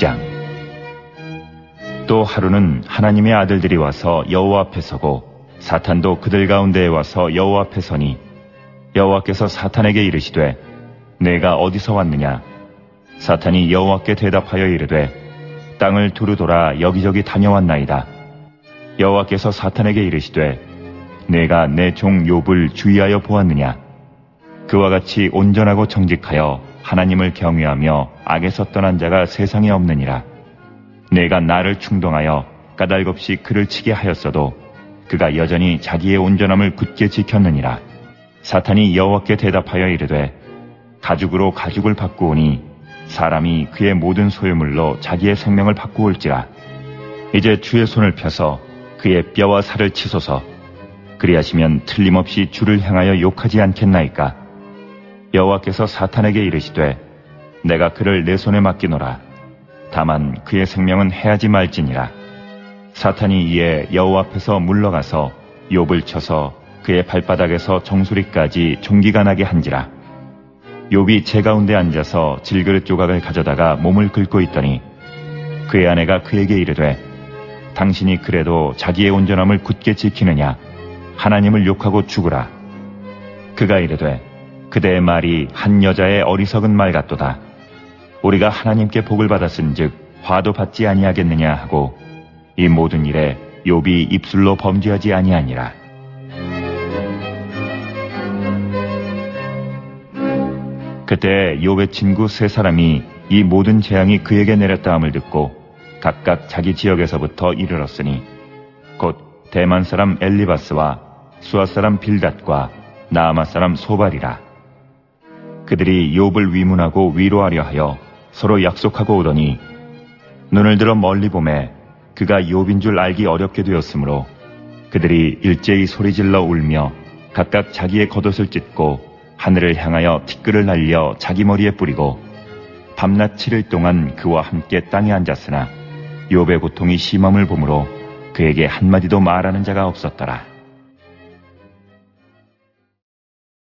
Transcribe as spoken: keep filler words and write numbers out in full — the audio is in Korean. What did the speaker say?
장. 또 하루는 하나님의 아들들이 와서 여호와 앞에 서고 사탄도 그들 가운데에 와서 여호와 앞에 서니 여호와께서 사탄에게 이르시되 내가 어디서 왔느냐? 사탄이 여호와께 대답하여 이르되 땅을 두루 돌아 여기저기 다녀왔나이다. 여호와께서 사탄에게 이르시되 내가 내 종 욥을 주의하여 보았느냐? 그와 같이 온전하고 정직하여 하나님을 경외하며 악에서 떠난 자가 세상에 없느니라. 내가 나를 충동하여 까닭없이 그를 치게 하였어도 그가 여전히 자기의 온전함을 굳게 지켰느니라. 사탄이 여호와께 대답하여 이르되 가죽으로 가죽을 바꾸오니 사람이 그의 모든 소유물로 자기의 생명을 바꾸올지라. 이제 주의 손을 펴서 그의 뼈와 살을 치소서. 그리하시면 틀림없이 주를 향하여 욕하지 않겠나이까? 여호와께서 사탄에게 이르시되 내가 그를 내 손에 맡기노라. 다만 그의 생명은 해하지 말지니라. 사탄이 이에 여호와 앞에서 물러가서 욥을 쳐서 그의 발바닥에서 정수리까지 종기가 나게 한지라. 욥이 제 가운데 앉아서 질그릇 조각을 가져다가 몸을 긁고 있더니 그의 아내가 그에게 이르되 당신이 그래도 자기의 온전함을 굳게 지키느냐? 하나님을 욕하고 죽으라. 그가 이르되 그대의 말이 한 여자의 어리석은 말 같도다. 우리가 하나님께 복을 받았은즉 화도 받지 아니하겠느냐 하고 이 모든 일에 욥이 입술로 범죄하지 아니하니라. 그때 욥의 친구 세 사람이 이 모든 재앙이 그에게 내렸다함을 듣고 각각 자기 지역에서부터 이르렀으니 곧 대만 사람 엘리바스와 수아 사람 빌닷과 나아마 사람 소발이라. 그들이 욥을 위문하고 위로하려 하여 서로 약속하고 오더니 눈을 들어 멀리 보매 그가 욥인 줄 알기 어렵게 되었으므로 그들이 일제히 소리질러 울며 각각 자기의 겉옷을 찢고 하늘을 향하여 티끌을 날려 자기 머리에 뿌리고 밤낮 칠 일 동안 그와 함께 땅에 앉았으나 욥의 고통이 심함을 보므로 그에게 한마디도 말하는 자가 없었더라.